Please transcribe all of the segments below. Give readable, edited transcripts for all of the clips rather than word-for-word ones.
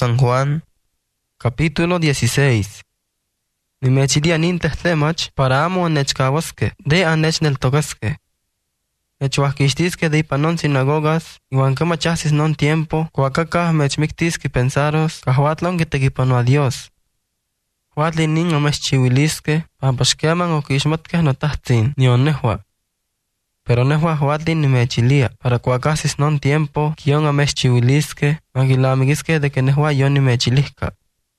San Juan, capítulo 16. Nimechilia nintehtemach para amo anechkawaske, de anechneltokaske. Nechwahkixtiske de ipanon sinagogas, iwan kemachahsis non tiempo, kuakakah mechmiktiski pensaros, kahuatlon kitekipano a Dios. Huatli nin omechchiwiliske, pampaxkeman okixmatkeh notahtzin, nion nehua. Pero nehua huatli nimechilia, para kuakahsis non tiempo, kion omechchiwiliske, mankilamikiske de que nehua yon nimechilihka.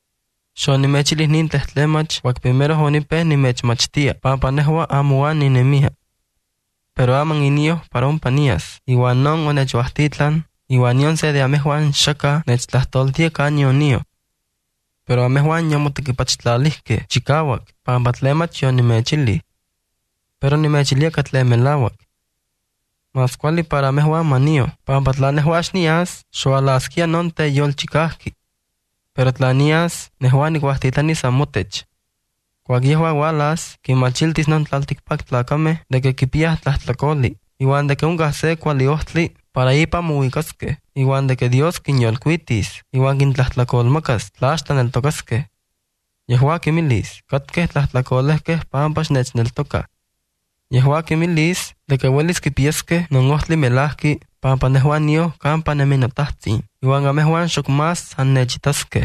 Xo nimechilih nintehtemach, wak primero honipeh nimechmachtia, pampa nehua amuan ninemiha. Pero aman inio para un panías, iwan non onechwahtitlan, iwan yon se de amehuan shaka nechtlahtoltia kanionio. Pero amehuan yomotekipachtlaliske, chikawak, pampa tlemach yon nimechili. Pero nimechilia katlemelawak. Mas kuali para amehuan manio, pampa tlanehuax nias, xoalaskia non te yolchikahki. Pero tlanias, nehuan iguahtitani samotech. Kuak yehua walas, kimachiltis non tlaltikpak tlakame de que kipiah tlahtlakoli, iwan de que unkah se kuali ohtli para ipa muikaske, iwan de que Dios kinyolkuitis, iwan kintlahtakolmakas tlaxtaneltokaske. Yehua kimilis, katkeh tlahtlakolehkeh pampax nechneltoka. Yehua kimilis de que welis kipiaske non ohtli melahki, pampa nehuan nio kampa neminotahtzin, iwan amehuan xok mas annechitaske.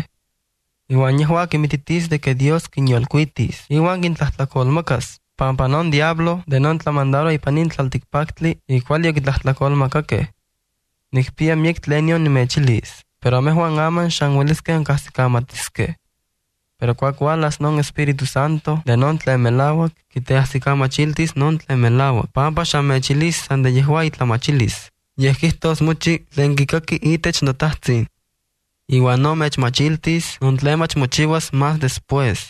Iwan yehua kimititis de que Dios kinyolkuitis, iwan kintlahtlakolmakas, pampa non diablo de non tlamandaro ipanin tlaltikpaktli, ikual yokitlahtakolmakake. Nikpia miek tlenio nimechilis, pero amehuan aman xan weliske ankahsikamatiske. Pero kuak walas non Espíritu Santo de non tlemelawak, kitehsikamachiltis non tlemelawak, pampa xan mechilis san de yehua itlamachilis. Yehkihtos muchi tlen kikaki itech notahtzin. Iwan no mechmachiltis, non tlemach mochiwas más después.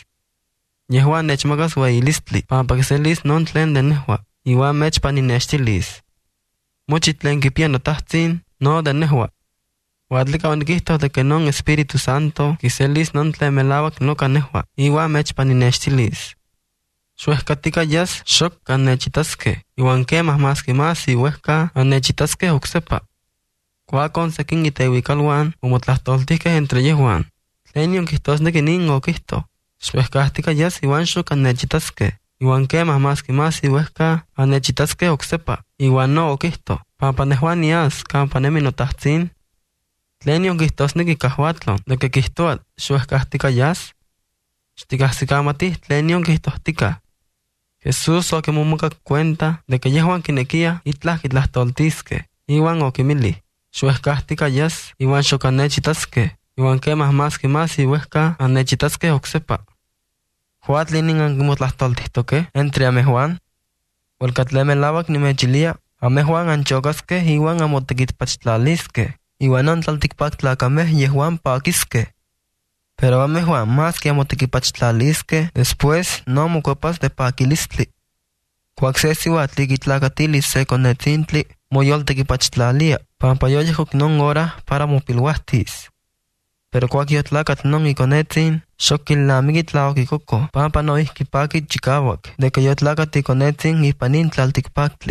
Yehua nechmakas weilistli, pampa kiselis non tlen de nehua, iwan mechpaninextilis. Muchi tlen kipia notahtzin, no de nehua. Huatlika onikihtos de que non Espíritu Santo kiselis non tlemelawak noka nehua, iwan mechpaninextilis. Xuehkatika yas xok annechitaske, iwan kemah más que más iuehka annechitaske oksepa. Kuakon sekin iteuikalwan omotlahtoltihkeh entre yehuan. Tlen kihtosneki nin okihto. Xuehkahtika yas iwan xok annechitaske, iwan kemah más que más iuehka annechitaske oksepa, iwan no okihto. Pampa nehuan nias kampa nemi notahtzin. Tlen kihtosneki kahuatlon de que kihtoat xuehkahtika yas. Xtikahsikamatih tlen kihtohtika. Jesús okimumukak cuenta de que yehuan kinekia itlah kitlahtoltiske, iwan okimili. Xuehkahtika yas, iwan xok annechitaske, iwan kemah más que más iuehka annechitaske oksepa. Huatli nin ankimotlahtoltihtoke entre amehuan. Huelkatlemelawak nimechilia, amehuan anchokaske iwan amotekitpachtlaliske, iwan non tlaltikpaktlakameh yehuan pakiske. Pero amehuan más que amotekipachtlaliske, después no mokuepas de pakilistli. Kuak se siuatli kitlakatilis se konetzintli, moyoltekipachtlalia, pampa yoyehok non hora para mopilwahtis. Pero kuak yotlakat non ikonetzin, xok kilnamiki tlaokikoko, pampa no ihkipaki chikawak, de que yotlakat ikonetzin ipanin tlaltikpaktli.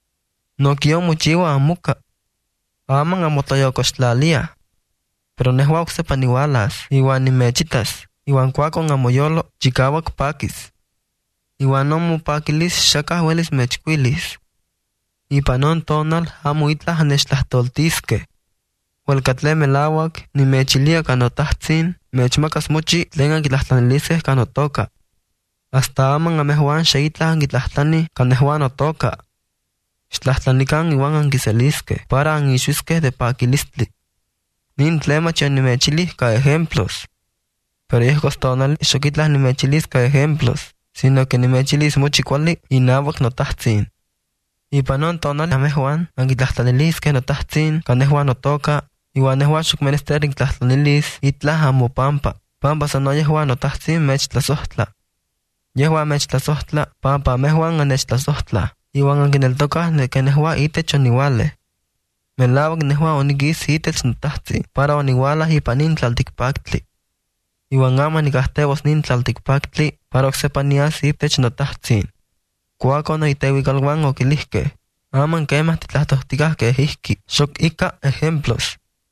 No kion mochiwa amuka, aman amotlayokochtlalia. Pero nehua oksepa niwalas, iwan nimechitas, iwan kuakon amoyolo chikawak pakis. Iwan non mopakilis xakah welis mechkuilis. Ipan non tonal amo itlah anechtlahtooltiske. Huelkatlemelawak nimechilia kanotahtzin, mechmakas mochi tlen ankitlahtlaniliseh kanotoka. Hasta aman amehuan xe itlah ankitlahtlani kanehuan otoka. Xtlahtlanikan iwan ankiseliske, para anixuiskeh de pakilistli. Nin tlemach nimechilih ka ejemplos. Pero yehkos tonal xok itlah nimechilis ka ejemplos, sino que nimechilis mochi kuali inawak notahtzin. Ipan non tonal amehuan ankitlahtlaniliskeh notahtzin kanehuan otoka, iwan nehuan xok menester inktlahtlanelis itlah amopampa, pampa sano yehuan notahtzin mechtlasohtla. Yehuan mechtlasohtla, pampa amehuan anechtlasohtla, iwan ankineltokah de que nehua itech oniwaleh. Melawak nehua onikis itech notahtzin para oniwalah ipanin tlaltikpaktli. Iwan ama nikahtewos nin tlaltikpaktli para oksepa nias itech notahtzin. Kuakon iteuikalwan okilihkeh, aman kemah titlahtohtikah keh ihki, xok ika ejemplos.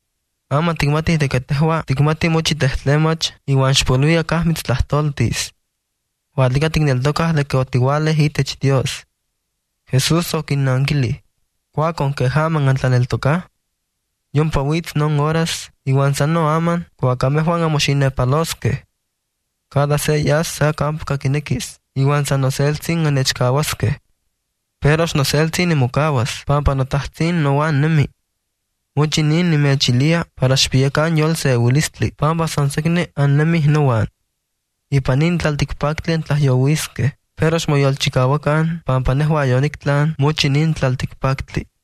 Ama ticmatih de que tehua ticmatih mochi tehtlemach iwan xpoluia kah mitztlahtoltis. Huatlica ticneltocah de que otiualeh itech Dios. Jesús oquinnankilih: Cuacon que jaman antlaneltocah. Yompa witz non horas iwan sano aman cuacamehuan amoxinepalosqueh. Cada se yas sa campa quinequis, iwan san noseltzin annechcahuasqueh. Pero xnoseltzin nimocahuas, pampa notahtzin noan nemi. Mochi nin nimechilia para xpiacan yolseuilistli, pampa san secne annemih noan. Ipan nin tlalticpactli tlahyohuisqueh, pero xmoyolchicahuacan, pampa nehua yonictlan mochi nin tlalticpactli.